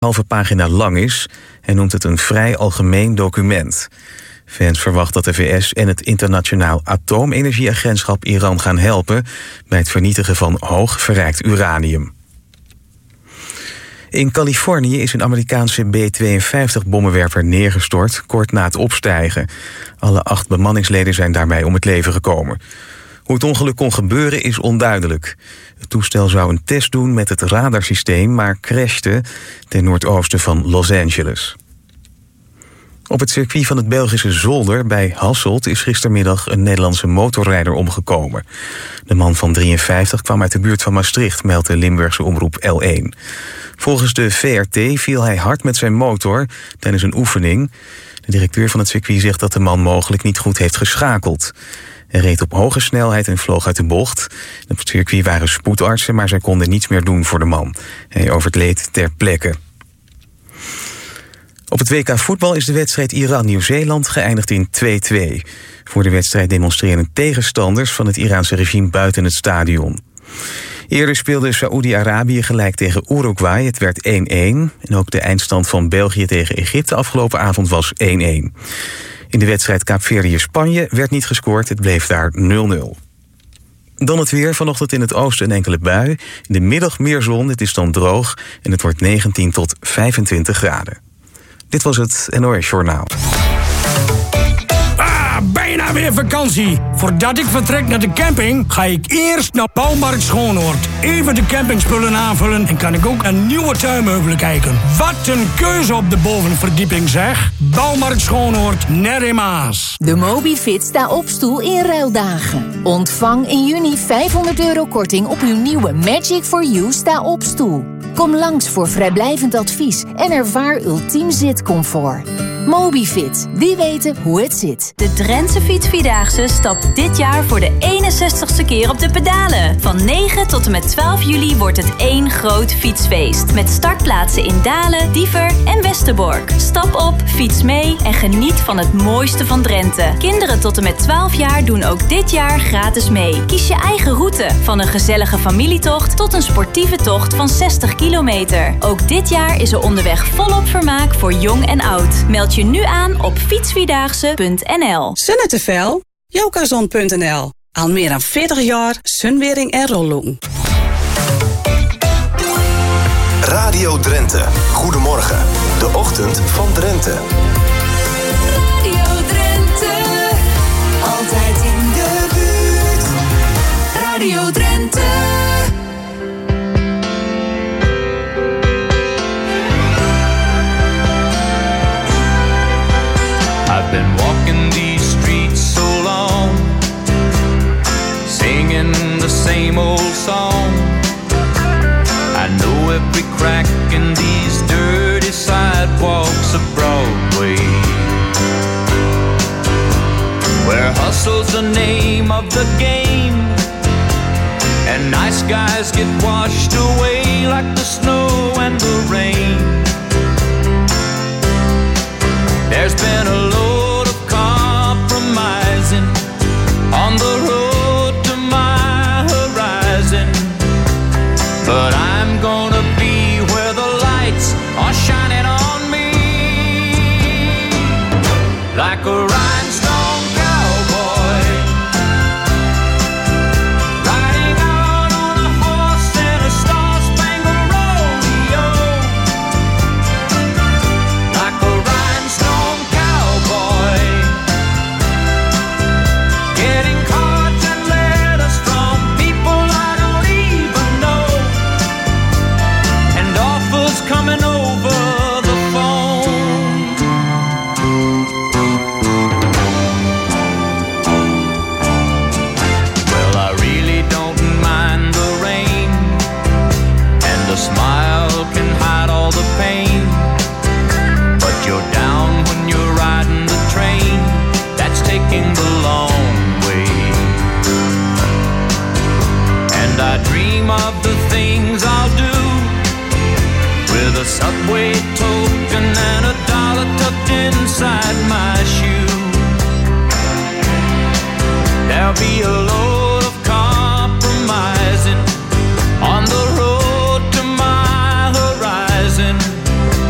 halve pagina lang is en noemt het een vrij algemeen document. Vance verwacht dat de VS en het Internationaal Atoomenergieagentschap Iran gaan helpen bij het vernietigen van hoog verrijkt uranium. In Californië is een Amerikaanse B-52-bommenwerper neergestort kort na het opstijgen. Alle 8 bemanningsleden zijn daarbij om het leven gekomen. Hoe het ongeluk kon gebeuren is onduidelijk. Het toestel zou een test doen met het radarsysteem, maar crashte ten noordoosten van Los Angeles. Op het circuit van het Belgische Zolder bij Hasselt is gistermiddag een Nederlandse motorrijder omgekomen. De man van 53 kwam uit de buurt van Maastricht, meldt de Limburgse omroep L1. Volgens de VRT viel hij hard met zijn motor tijdens een oefening. De directeur van het circuit zegt dat de man mogelijk niet goed heeft geschakeld. Hij reed op hoge snelheid en vloog uit de bocht. Op het circuit waren spoedartsen, maar zij konden niets meer doen voor de man. Hij overleed ter plekke. Op het WK voetbal is de wedstrijd Iran-Nieuw-Zeeland geëindigd in 2-2. Voor de wedstrijd demonstreren tegenstanders van het Iraanse regime buiten het stadion. Eerder speelde Saoedi-Arabië gelijk tegen Uruguay. Het werd 1-1. En ook de eindstand van België tegen Egypte afgelopen avond was 1-1. In de wedstrijd Kaapverdië-Spanje werd niet gescoord. Het bleef daar 0-0. Dan het weer. Vanochtend in het oosten een enkele bui. In de middag meer zon. Het is dan droog. En het wordt 19 tot 25 graden. Dit was het NOS Journaal. Bijna weer vakantie. Voordat ik vertrek naar de camping, ga ik eerst naar Bouwmarkt Schoonhoord. Even de campingspullen aanvullen en kan ik ook naar nieuwe tuinmeubelen kijken. Wat een keuze op de bovenverdieping, zeg. Bouwmarkt Schoonhoord, Ner in Maas. De Mobifit sta op stoel in ruildagen. Ontvang in juni €500 korting op uw nieuwe Magic for You sta op stoel. Kom langs voor vrijblijvend advies en ervaar ultiem zitcomfort. Mobifit, die weten hoe het zit. De Drentse Fietsvierdaagse stapt dit jaar voor de 61ste keer op de pedalen. Van 9 tot en met 12 juli wordt het één groot fietsfeest. Met startplaatsen in Dalen, Diever en Westerbork. Stap op, fiets mee en geniet van het mooiste van Drenthe. Kinderen tot en met 12 jaar doen ook dit jaar gratis mee. Kies je eigen route, van een gezellige familietocht tot een sportieve tocht van 60 kilometer. Ook dit jaar is er onderweg volop vermaak voor jong en oud. Meld je nu aan op fietsvierdaagse.nl. Sunnetevel, jokazon.nl. Al meer dan 40 jaar sunwering en rolloen. Radio Drenthe. Goedemorgen. De ochtend van Drenthe. Radio Drenthe. Altijd in de buurt. Radio Drenthe. I've been walking these streets so long, singing the same old song. I know every crack in these dirty sidewalks of Broadway, where hustle's the name of the game, and nice guys get washed away like the snow and the rain. There's been a load of compromising on the road to my horizon, but I'm gonna be where the lights are shining on me, like a rhinestone cowboy, riding out on a horse in a star-spangled rodeo, like a rhinestone cowboy, getting cards and letters from people I don't even know, and offers coming over the phone. Well, I really don't mind the rain, and the smile can hide all the pain, but you're down when you're riding the train that's taking the long way. And I dream of the things I'll do with a subway token and a dollar tucked inside my shoe. There'll be a load of compromising on the road to my horizon,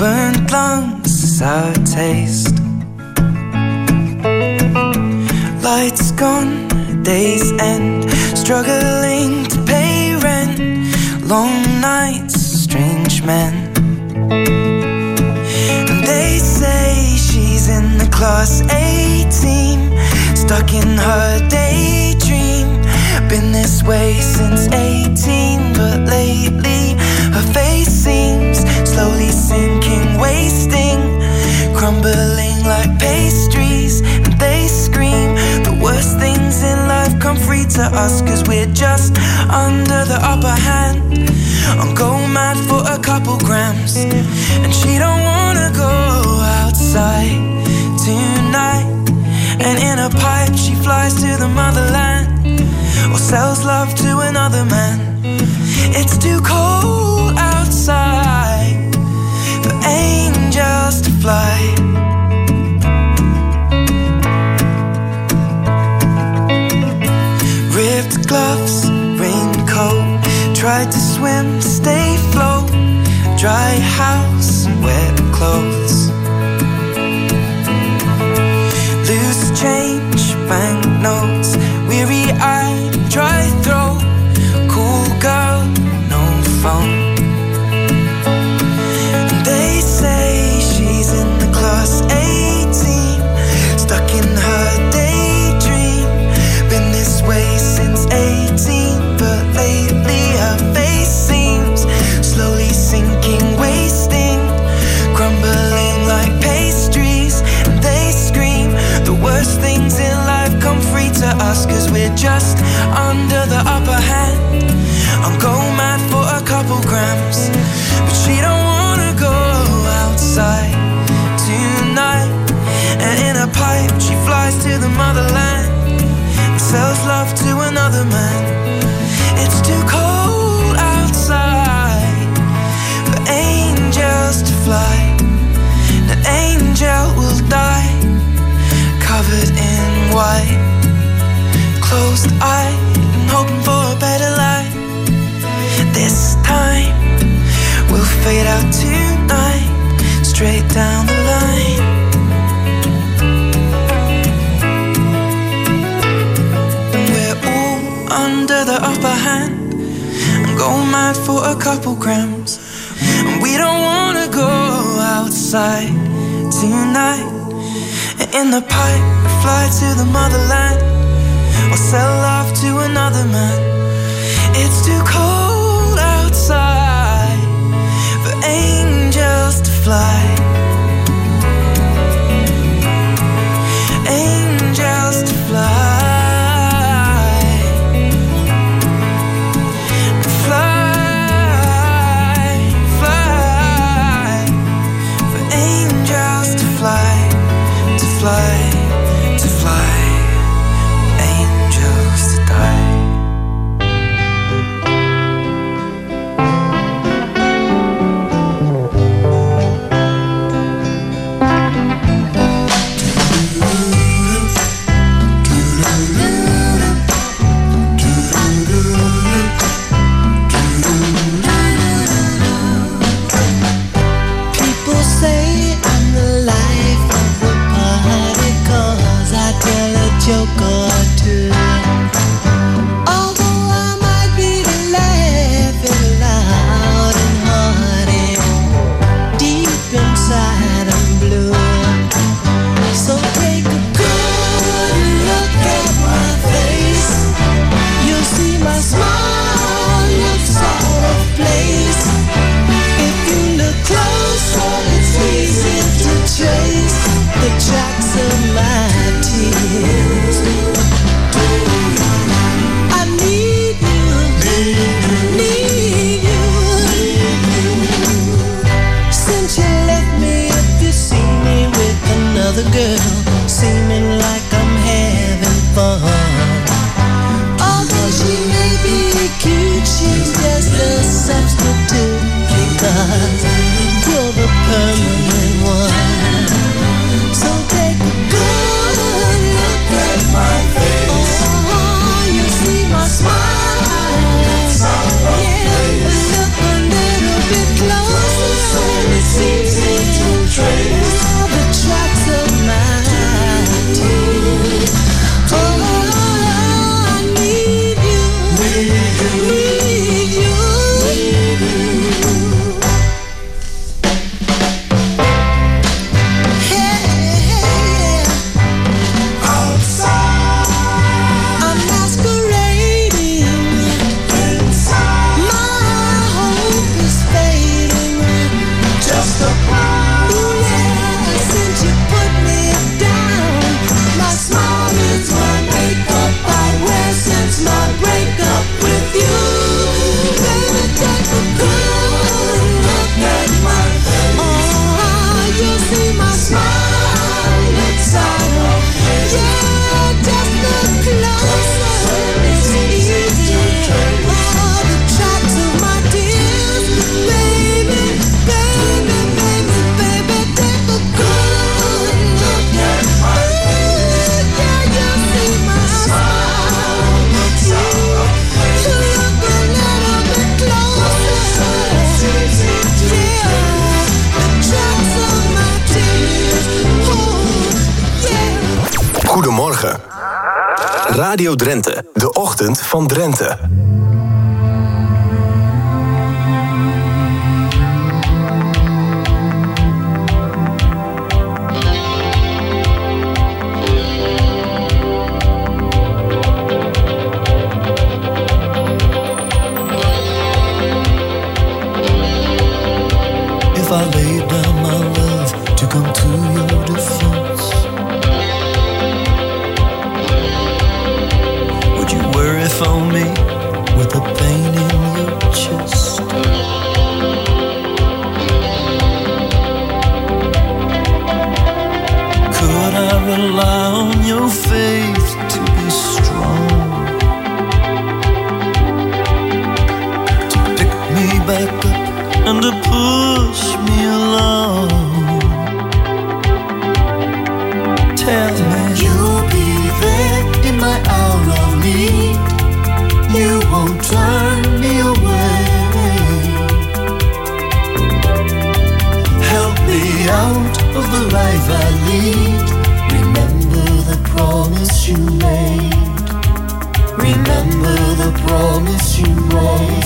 burnt lungs, sour taste. Lights gone, days end, struggling to pay rent. Long nights, strange men. And they say she's in the class A team, stuck in her daydream. Been this way since 18, but lately her face seems slowly sinking, wasting, crumbling like pastries. And they scream the worst things in life come free to us, 'cause we're just under the upper hand. I'll go mad for a couple grams, and she don't wanna go outside tonight. And in a pipe she flies to the motherland, or sells love to another man. It's too cold outside for angels to fly. Ripped gloves, raincoat, tried to swim, stay afloat. Dry house, wet clothes. Loose change, banknotes, weary-eyed, dry throat. Cool girl, no phone. And they say she's in the class A team, stuck in her daydream. Been this way since 18, but lately her face seems slowly sinking, wasting, crumbling like pastries. And they scream the worst things in life come free to us, 'cause we're just under the upper hand. I'll go mad for a couple grams, but she don't wanna go outside tonight. And in a pipe she flies to the motherland and sells love to another man. It's too cold outside for angels to fly. An angel will die covered in white, closed eye and hoping for a better life. This time we'll fade out tonight, straight down the line. We're all under the upper hand, and go mad for a couple grams. And we don't wanna go outside tonight. And in the pipe we fly to the motherland, or sell love to another man. It's too cold outside for angels to fly. Angels to fly. Fly, fly. For angels to fly, to fly, to fly. Angels to die. trace all the tracks of my tears. Oh, I need you, need you, need you, need you. Goedemorgen. Radio Drenthe, de ochtend van Drenthe. If I laid down my love to come to your defense, would you worry for me with the pain in your chest? Could I rely on your faith to be strong, to pick me back up and to push me along? Tell me you'll be there in my hour of need. You won't turn me away. Help me out of the life I lead. Remember the promise you made. Remember the promise you made.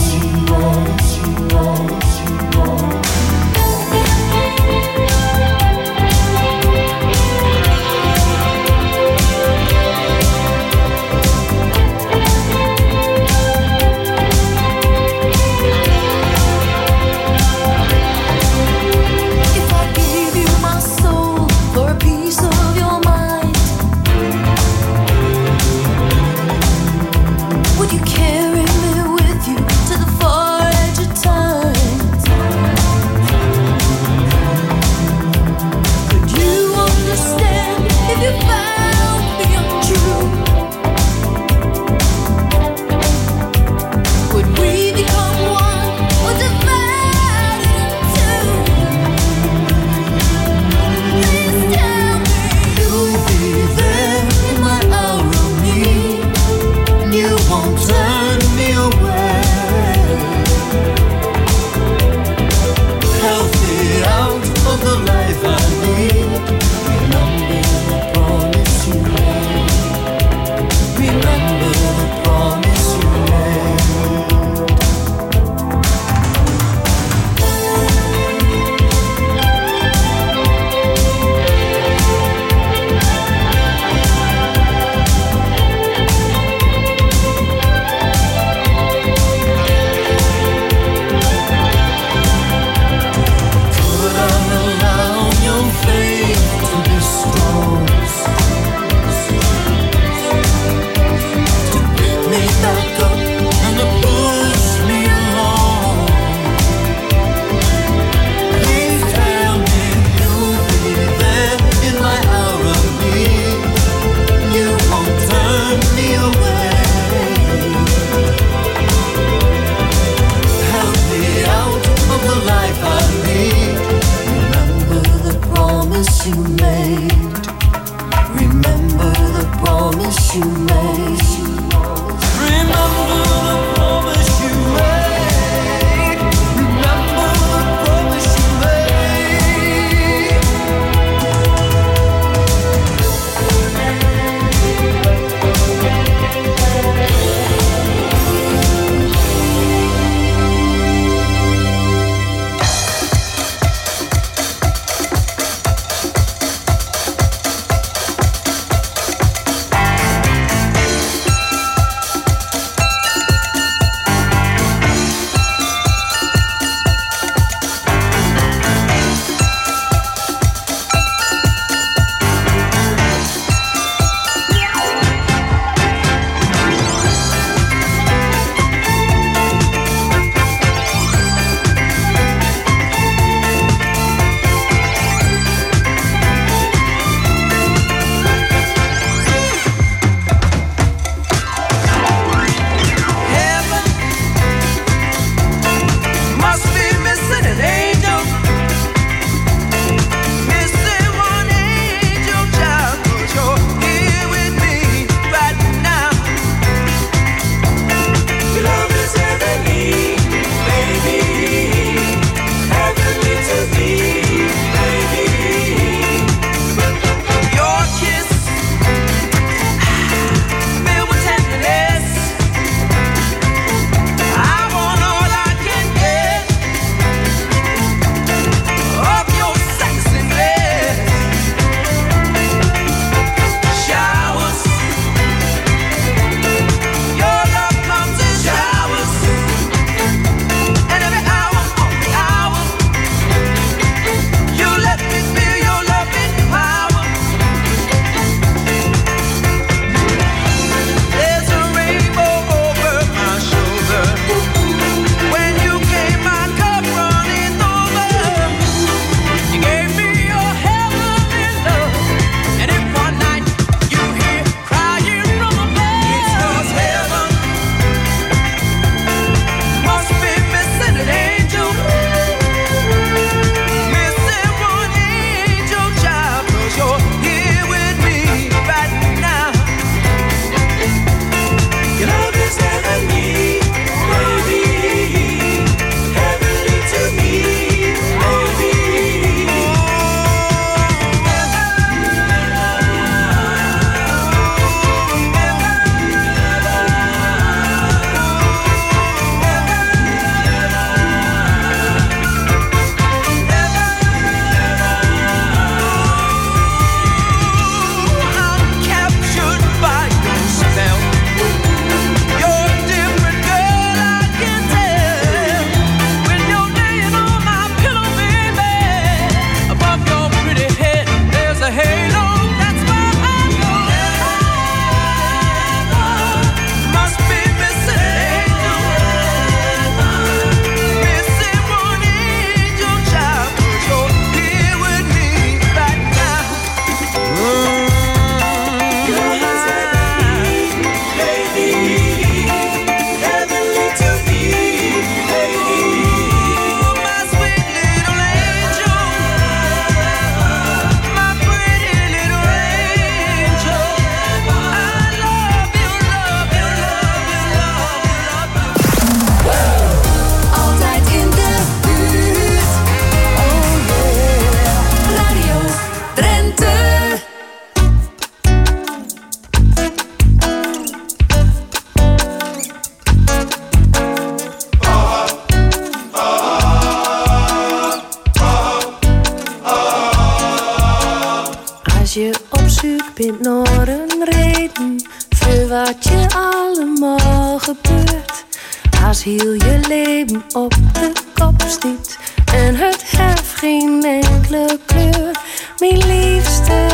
je op zoek bent naar een reden voor wat je allemaal gebeurt. Als heel je leven op de kop stiet en het heeft geen enkele kleur. Mijn liefste,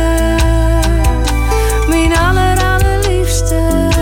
mijn allerliefste,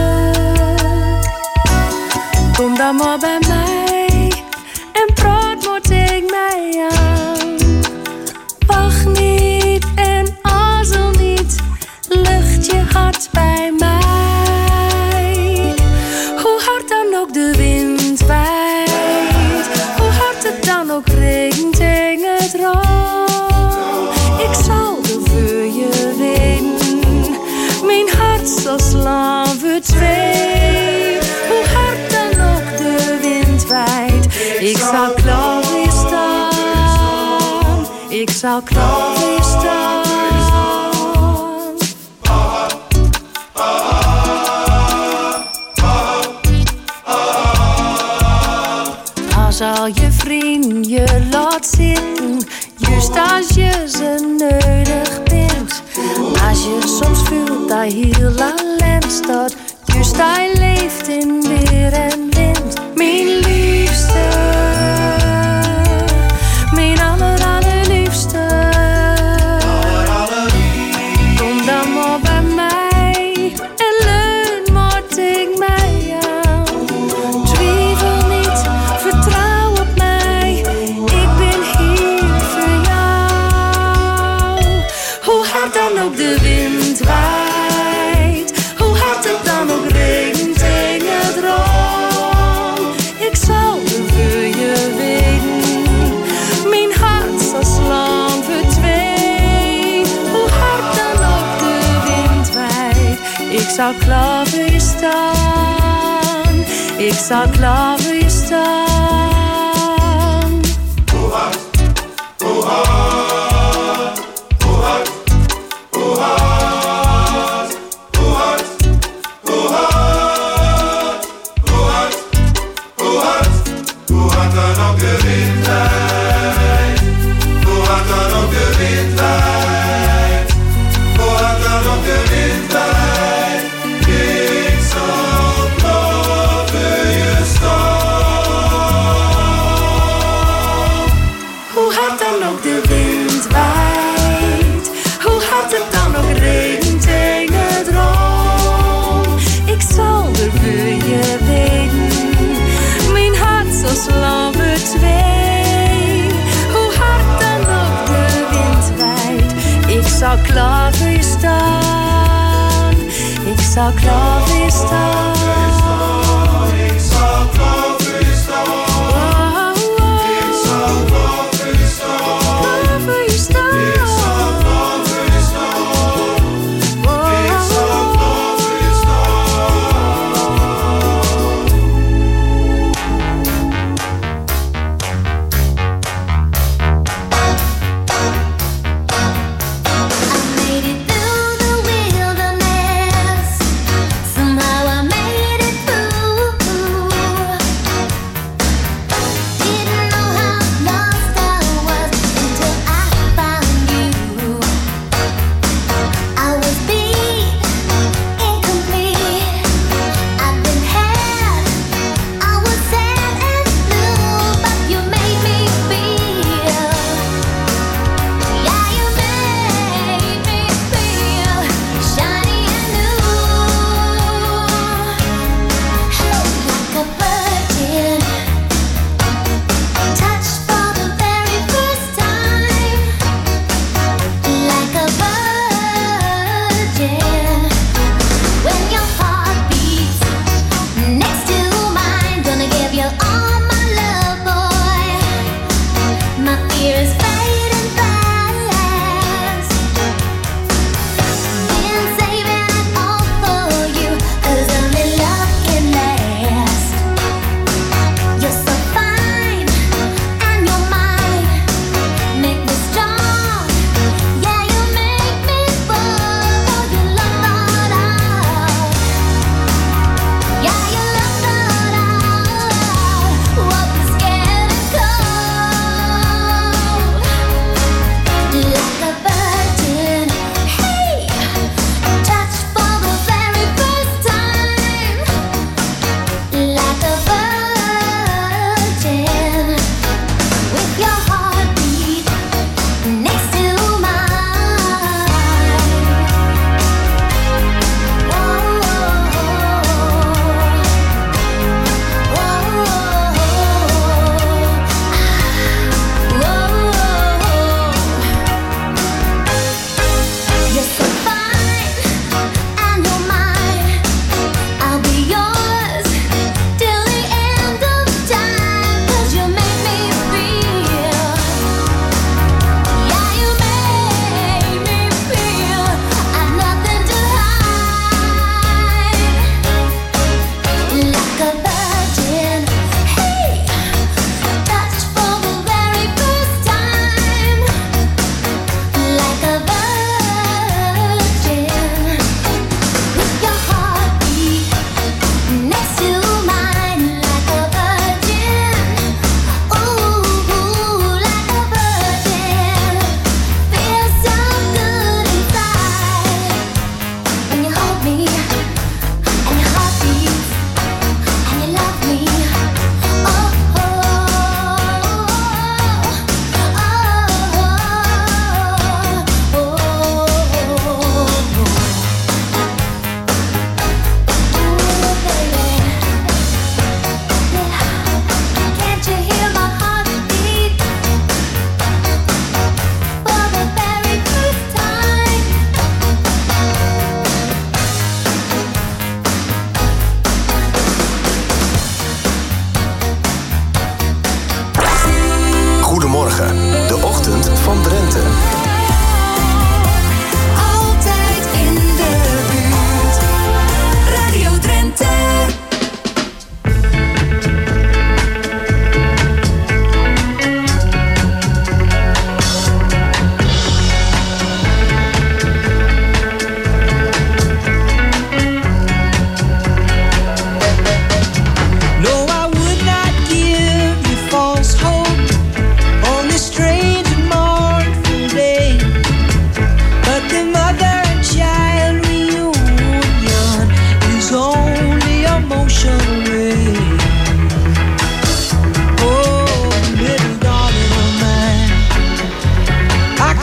kom dan maar bij mij en praat maar tegen mij aan. Wacht niet en aarzel niet, lucht je hart bij mij. Hoe hard dan ook de wind waait, hoe hard het dan ook regent in het raam, ik zal er voor je weten, mijn hart zal slaan voor twee. Hoe hard dan ook de wind waait, ik zal klaar weer staan, ik zal klaar weer staan. Als al je vrienden je laat zitten, juist als je ze nodig bent. Als je soms voelt dat heel alleen staat, juist hij leeft in weer en wind. Mijn liefste, mijn allerliefste, kom dan maar bij mij en leun maar tegen mij aan. Twijfel niet, vertrouw op mij, ik ben hier voor jou. Hoe hard dan ook de wind waait, hoe hard het dan ook regent in het raam, ik zal er voor je weten, mijn hart zal slaan voor twee. Hoe hard dan ook de wind waait, ik zal klaar voor je staan, ik zal klaar voor je staan. Hoe hard, hoe hard, hoe hard, hoe hard, hoe hard, hoe hard, hoe hard, hoe hard, hoe hard dan ook de wind waait, hoe hard dan ook de wind waait, hoe hard dan ook de wind waait, ik zal klaar voor je staan. Hoe hard dan ook de wind waait, hoe hard het dan ook regent in het raam, ik zal er voor je weten, mijn hart zal slaan voor twee. Hoe hard dan ook de wind waait, ik zal klaar voor je staan, ik zal klaar voor je staan. Ik zal klaar voor je staan, ik zal klaar voor je staan, klaar voor je staan, ik zal klaar voor je staan, ik zal klaar voor je I made it through the wilderness. Somehow I made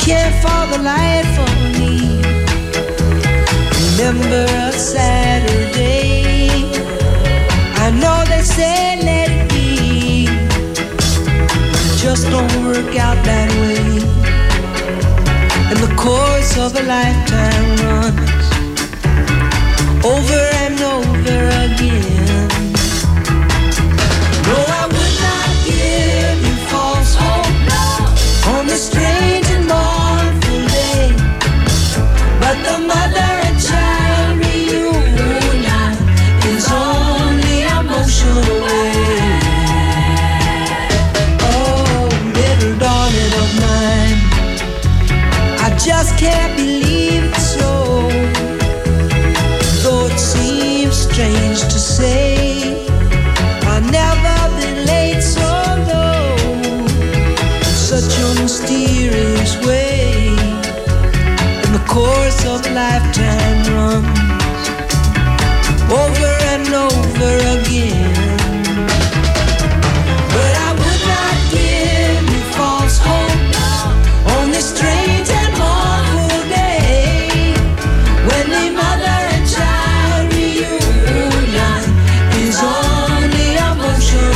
can't for the life of me remember a Saturday. I know they say let it be, it just don't work out that way. And the course of a lifetime runs over and over again. No, I would not give you false hope, no, on this strange and mournful day. But the mother and child reunion is only a motion away. Oh, little darling of mine, I just can't believe it's so. Though it seems strange to say, I've never been late so low, in such a mysterious way. And the course of a lifetime runs over and over again. But I would not give you false hope on this strange and mournful day, when the mother and child reunion is only a motion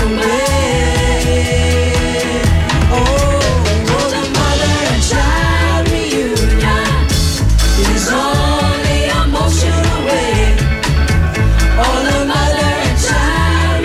away. Oh, the mother and child reunion is only a motion away. Oh, the mother and child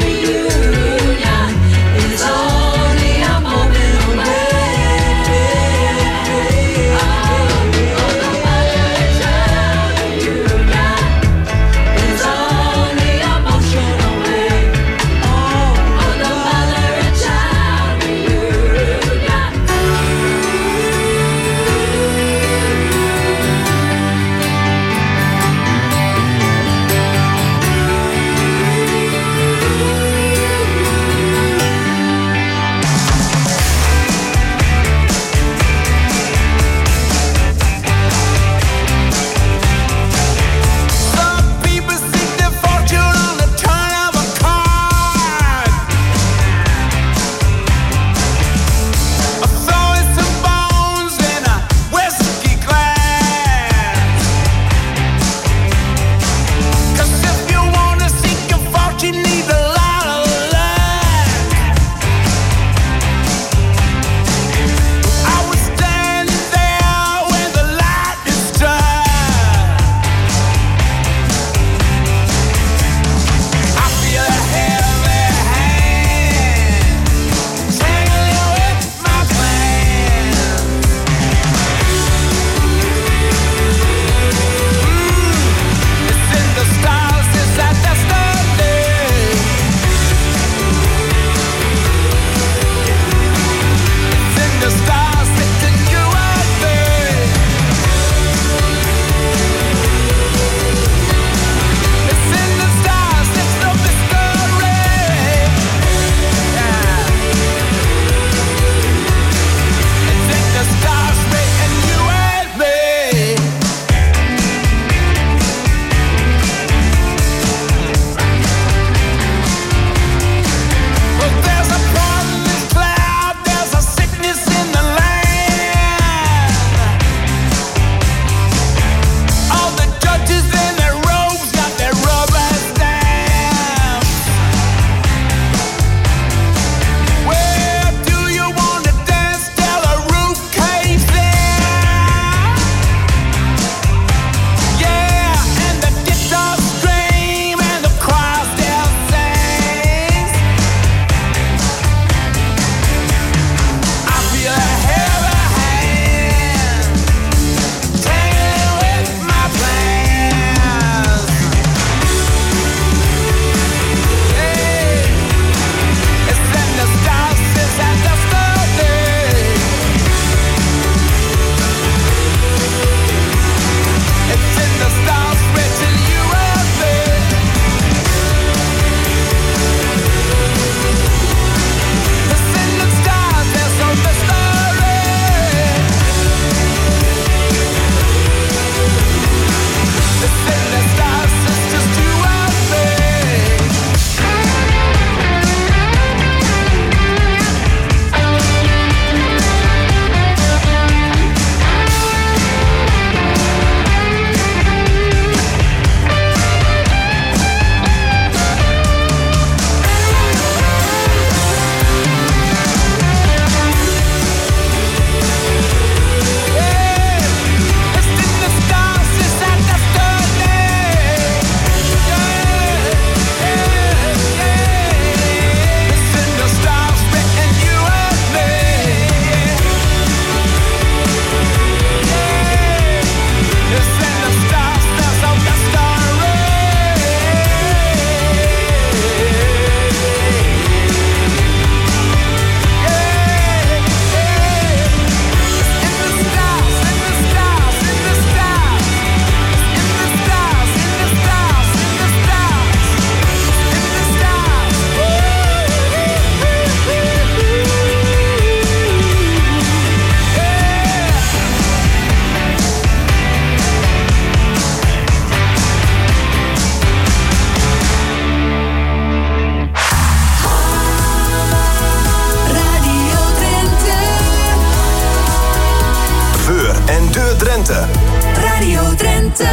en de Drenthe. Radio Drenthe.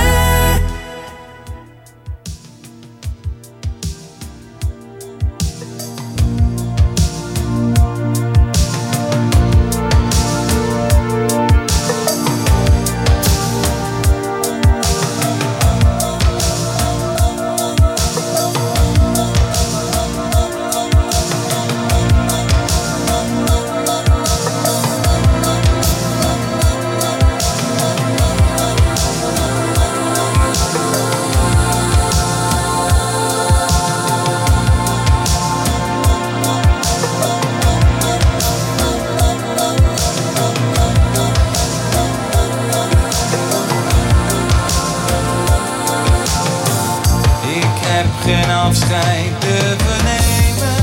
Geen afscheid durven nemen,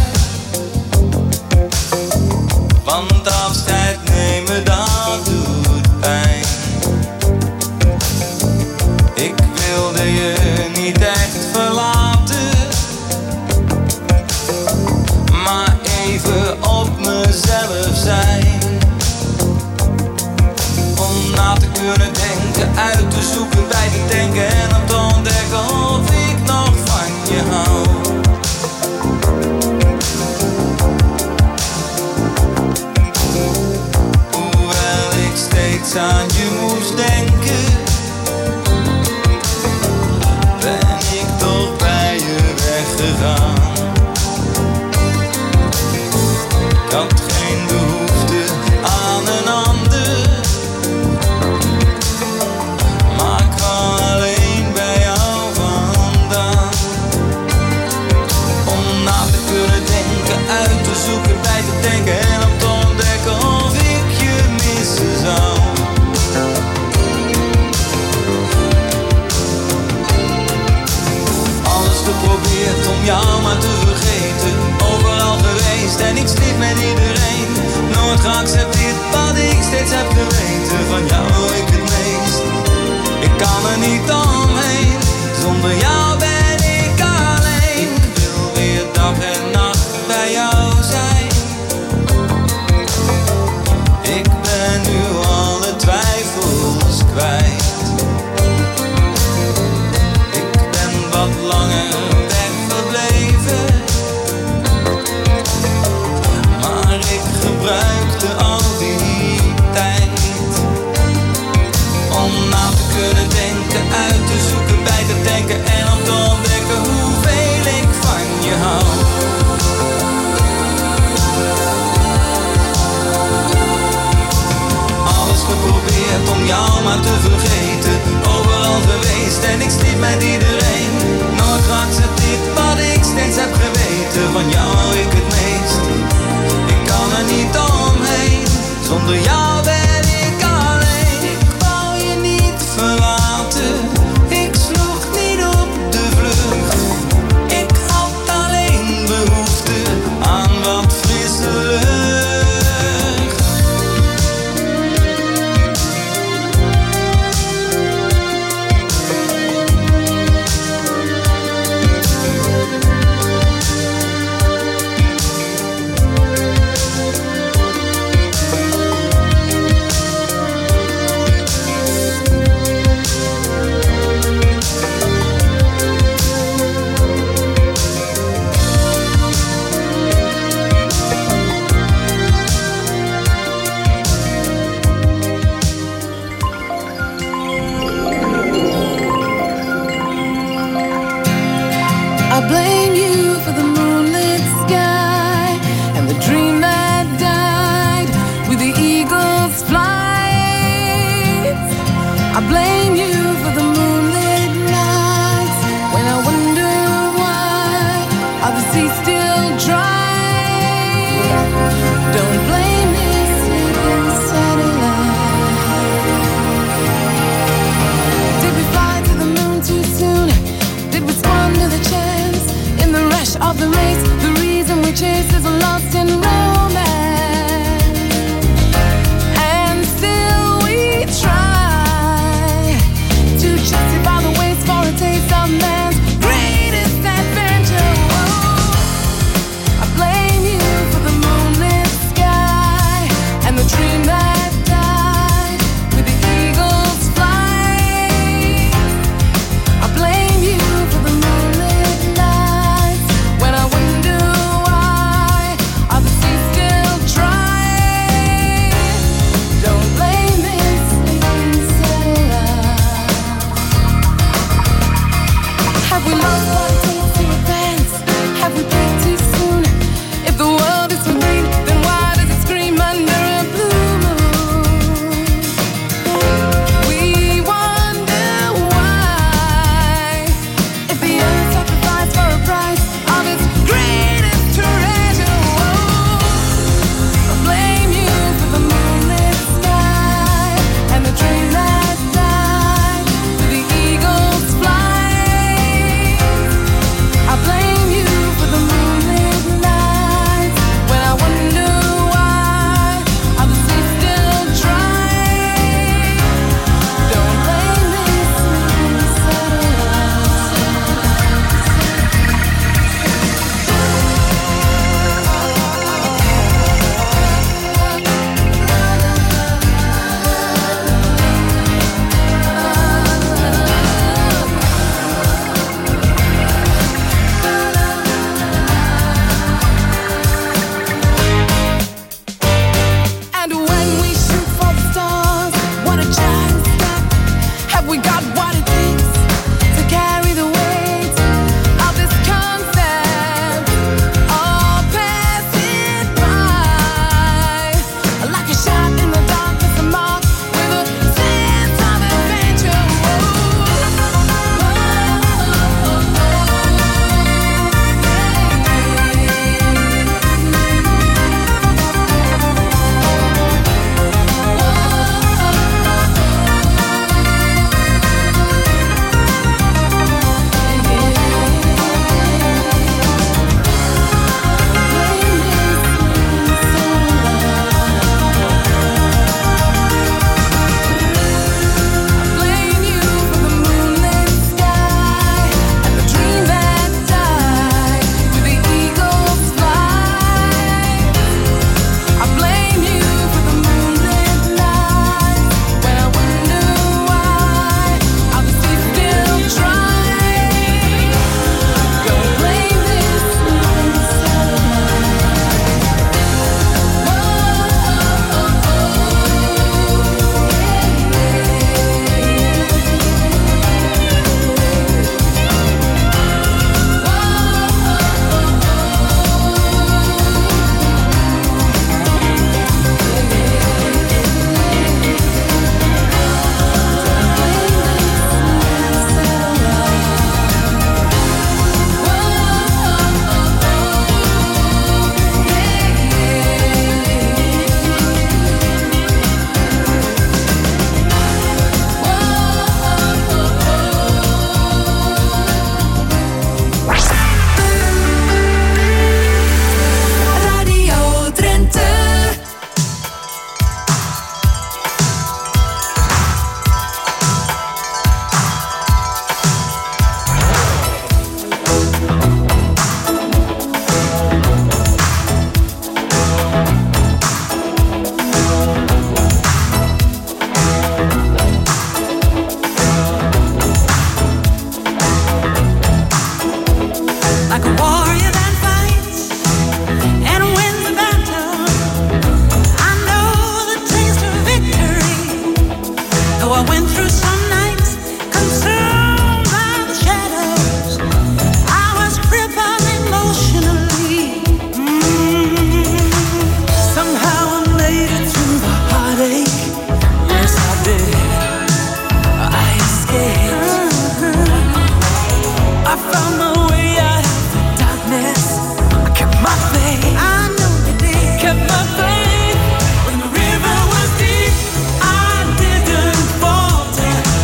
want afscheid nemen dat doet pijn. Ik wilde je niet echt verlaten, maar even op mezelf zijn. Om na te kunnen denken, uit te zoeken, bij te denken en om te ontdekken of ik nog van je hou. Hoewel ik steeds aan je moest denken, ben ik toch bij je weggegaan. Ik had geen behoefte aan een ander, maar ik kwam alleen bij jou vandaan. Om na te kunnen denken, uit te zoeken, bij te denken en om te ontdekken of ik je missen zou. Alles geprobeerd om jou maar te vergeten, overal geweest en ik sliep met iedereen. Nooit geaccepteerd wat ik steeds heb geweten, van jou wil ik het meest. Ik kan er niet omheen, zonder jou ben ik alleen. Ik wil weer dag en nacht bij jou zijn. Ik ben nu alle twijfels kwijt. Ik ben wat langer weggebleven, maar ik gebruikte al die tijd om na te kunnen denken, uit te zoeken, bij te denken en om te ontdekken hoeveel ik van je hou. Alles geprobeerd om jou maar te vergeten, overal geweest en ik sliep met iedereen. Nooit geaccepteerd wat ik steeds heb geweten, van jou hou ik het meest. Ik kan er niet omheen, zonder jou ben ik alleen. Ik wou je niet verlaten, ik sloeg niet op de vlucht. Ik had alleen behoefte aan wat frisse lucht. I blame you for the moonlit sky and the dream that died with the eagle's flight. I blame you for the moonlit nights when I wonder why are the seas still dry. Don't blame me, sleeping satellite. Did we fly to the moon too soon? Did we squander the chance in the rush of the race? The reason we chase is lost in romance, and still we try Though I went through some nights consumed by the shadows, I was crippled emotionally. Somehow I made it through the heartache. Yes, I did. I escaped. I found my way out of the darkness. I kept my faith. I know you did. Kept my faith. When the river was deep, I didn't falter.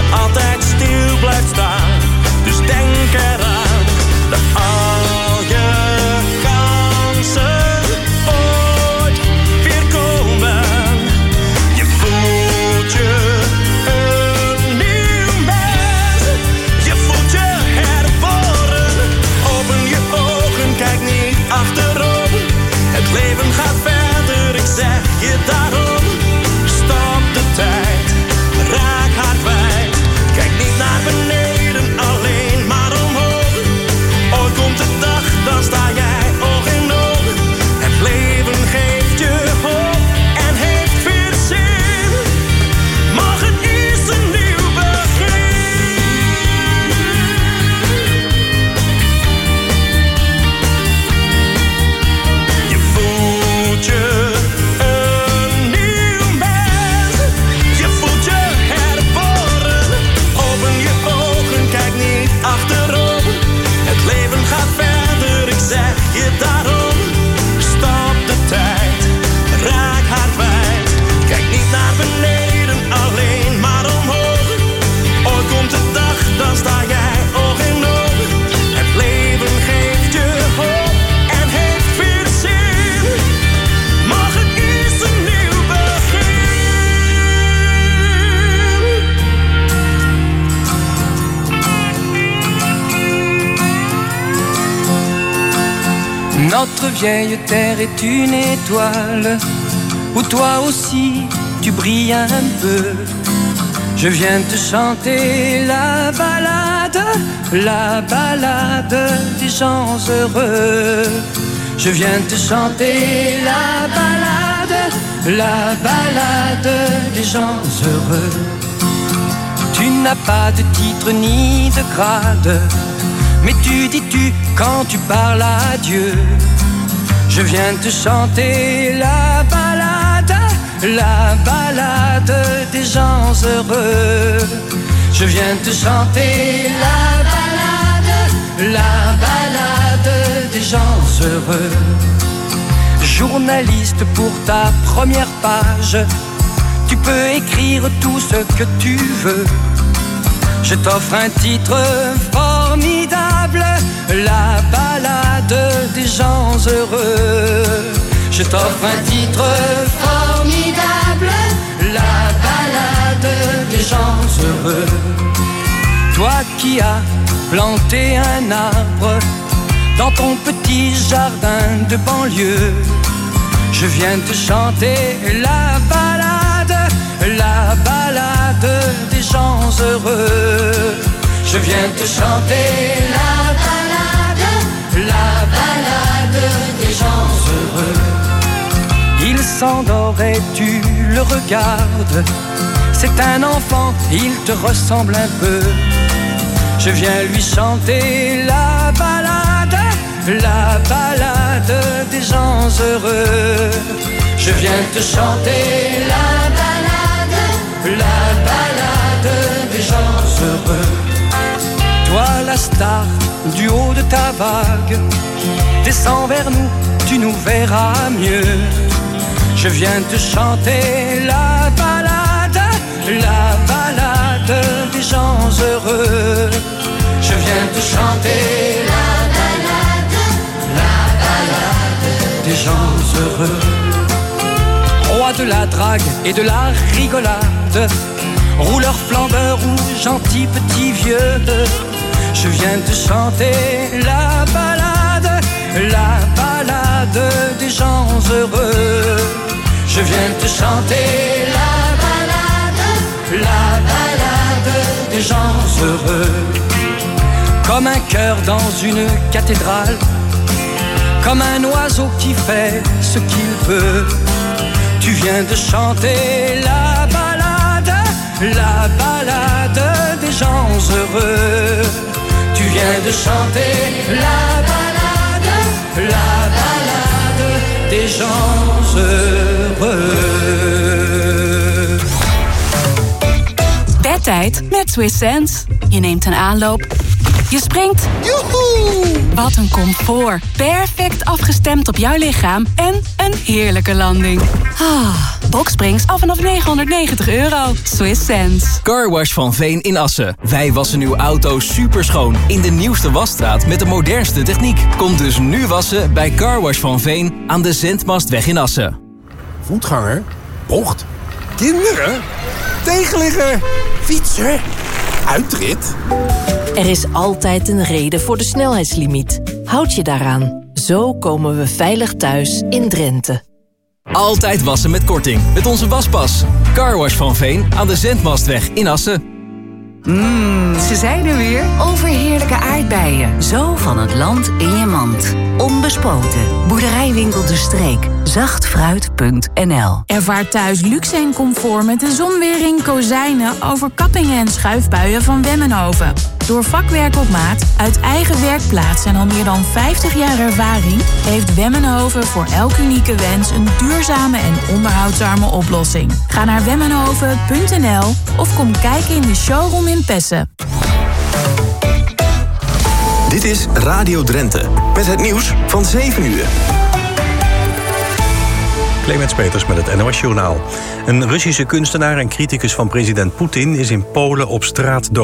altijd stil blijft staan. Dus denk eraan dat al je kansen ooit weer komen. Je voelt je een nieuw mens. Je voelt je herboren. Open je ogen, kijk niet achterom. Het leven gaat verder, ik zeg je daarom. Stop de tijd, raak haar kwijt. Kijk niet naar beneden, alleen maar omhoog. Ooit komt de dag, dan sta jij oog in oog. Het leven geeft je hoop en heeft weer zin. Morgen is een nieuw begin. Je voelt je een nieuw mens. Je voelt je herboren. Open je ogen, kijk niet achterom. Het leven gaat verder, ik zeg je daarom. Stop de tijd, raak haar kwijt. Kijk niet naar beneden, alleen maar omhoog. Ooit komt de dag, dan sta jij oog in oog. Het leven geeft je hoop en heeft weer zin. Morgen is een nieuw begin. Notre vieille terre est une étoile où toi aussi tu brilles un peu. Je viens te chanter la balade des gens heureux. Je viens te chanter la balade des gens heureux. Tu n'as pas de titre ni de grade, mais tu dis tu quand tu parles à Dieu. Je viens te chanter la balade des gens heureux. Je viens te chanter la balade des gens heureux. Journaliste, pour ta première page, tu peux écrire tout ce que tu veux. Je t'offre un titre formidable, la balade des gens heureux. Je t'offre un titre formidable, la balade des gens heureux. Toi qui as planté un arbre dans ton petit jardin de banlieue, je viens te chanter la balade des gens heureux. Je viens te chanter la balade des gens heureux. Il s'endort et tu le regardes. C'est un enfant, il te ressemble un peu. Je viens lui chanter la balade des gens heureux. Je viens te chanter la balade des gens heureux. Toi la star du haut de ta vague, descends vers nous, tu nous verras mieux. Je viens te chanter la balade des gens heureux. Je viens te chanter la balade des gens heureux. Roi de la drague et de la rigolade, rouleur flambeur ou gentil petit vieux, je viens te chanter la balade des gens heureux. Je viens te chanter la balade des gens heureux. Comme un cœur dans une cathédrale, comme un oiseau qui fait ce qu'il veut. Tu viens de chanter la balade des gens heureux. Tu viens de chanter la balade des gens heureux. Bedtijd met Swiss Sense. Je neemt een aanloop. Je springt. Joehoe! Wat een comfort. Perfect afgestemd op jouw lichaam en een heerlijke landing. Boxsprings al vanaf €990. Swiss sense. Carwash van Veen in Assen. Wij wassen uw auto superschoon in de nieuwste wasstraat met de modernste techniek. Kom dus nu wassen bij Carwash van Veen aan de Zendmastweg in Assen. Voetganger, bocht, kinderen, tegenligger, fietser, uitrit. Er is altijd een reden voor de snelheidslimiet. Houd je daaraan. Zo komen we veilig thuis in Drenthe. Altijd wassen met korting met onze waspas. Carwash van Veen aan de Zendmastweg in Assen. Ze zijn er weer. Overheerlijke aardbeien. Zo van het land in je mand. Onbespoten. Boerderijwinkel De Streek. Zachtfruit.nl. Ervaar thuis luxe en comfort met de zonwering, kozijnen, overkappingen en schuifbuien van Wemmenhoven. Door vakwerk op maat, uit eigen werkplaats en al meer dan 50 jaar ervaring heeft Wemmenhoven voor elk unieke wens een duurzame en onderhoudsarme oplossing. Ga naar wemmenhoven.nl of kom kijken in de showroom in Pessen. Dit is Radio Drenthe met het nieuws van 7 uur. Clemens Peters met het NOS Journaal. Een Russische kunstenaar en criticus van president Poetin is in Polen op straat dood.